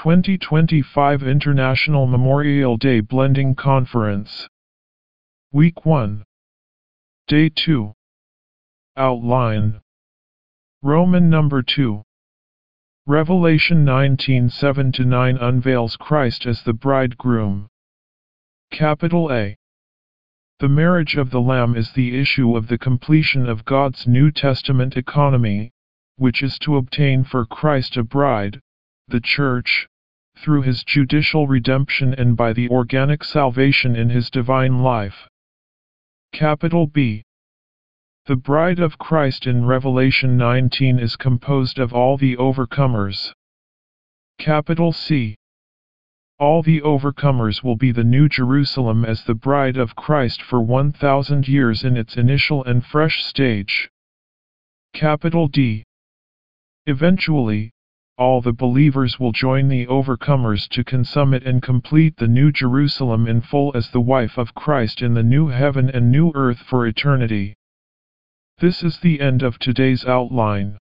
2025 International Memorial Day Blending Conference. Week 1. Day 2. Outline. Roman number 2. Revelation 19:7-9 unveils Christ as the bridegroom. Capital A. The marriage of the Lamb is the issue of the completion of God's New Testament economy, which is to obtain for Christ a bride, the Church, through his judicial redemption and by the organic salvation in his divine life. Capital B. The bride of Christ in Revelation 19 is composed of all the overcomers. Capital C. All the overcomers will be the New Jerusalem as the bride of Christ for 1,000 years in its initial and fresh stage. Capital D. Eventually, all the believers will join the overcomers to consummate and complete the New Jerusalem in full as the wife of Christ in the new heaven and new earth for eternity. This is the end of today's outline.